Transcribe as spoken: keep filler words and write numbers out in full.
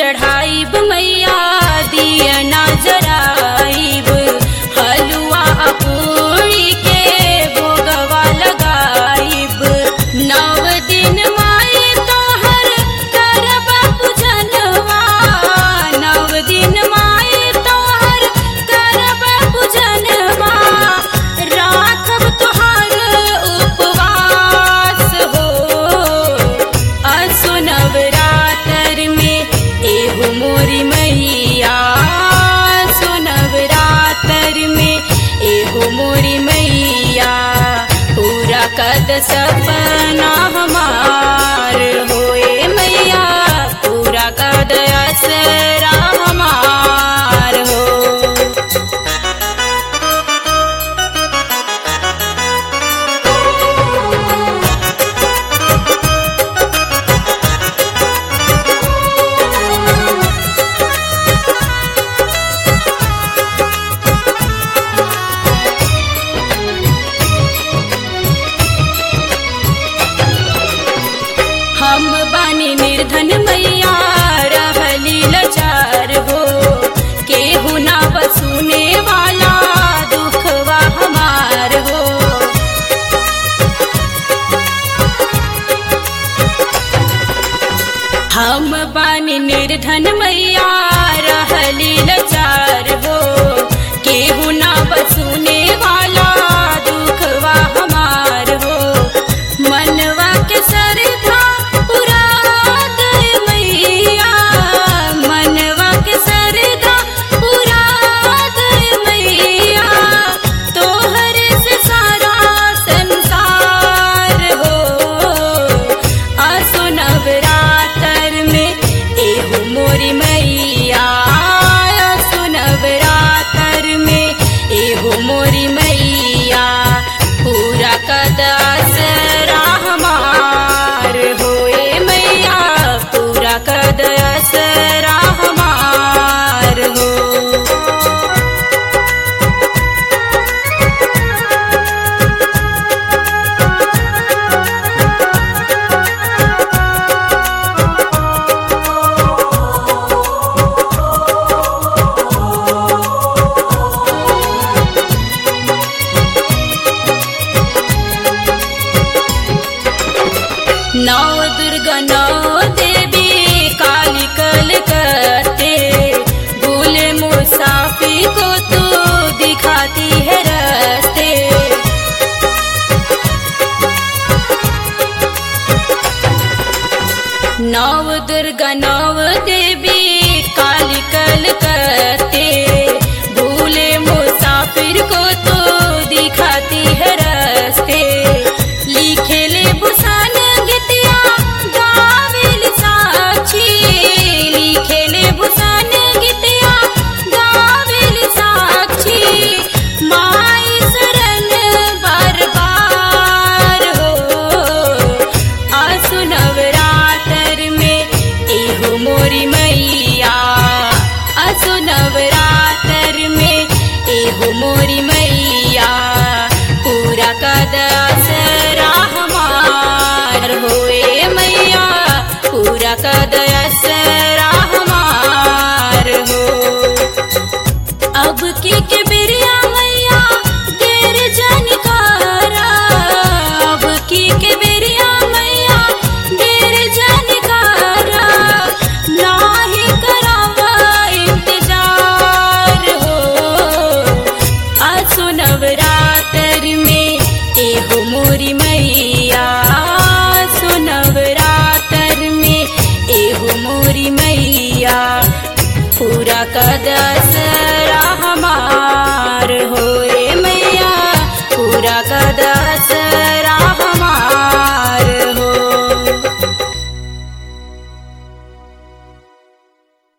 चढ़ाइब मैया दिया ना जराइब, हलुआ पूरी के भोगवा लगाइब। नव दिन माई तोहर करब पूजनवा, नव दिन माई तोहर करब पूजनवा। राखब तोहर उपवास हो, असो नवरात्र में एहु मोरी मैया, असो नवरात्र में एहु मोरी मैया। पूरा कद सपना हमार होए मैया, पूरा कद असरा हमार हो। हम बानी निर्धन मैया रहली लाचार हो, केहू ना बसुने वाला दुखवा हमार हो। हम बानी निर्धन मैया रहली लाचार हो, केहू ना बसुने वाला दुखवा हमार हो। मनवा के सरधा पुरा दे मैया, मनवा के सरधा पुरा दे मैया। तोहर से सारा संसार हो, असो नवरात्र में एहु मोरी मैया, असो नवरात्र में एहु मोरी मैया। पूरा कद असरा हमार होए मैया, पूरा कद असरा हमार हो। नौ दुर्गा नौ देवी काली कलकत्ते, भूले मुसाफिर को तू दिखाती है रास्ते। नौ दुर्गा नौ देवी काली कलकत्ते, भूले मुसाफिर को तू दिखाती है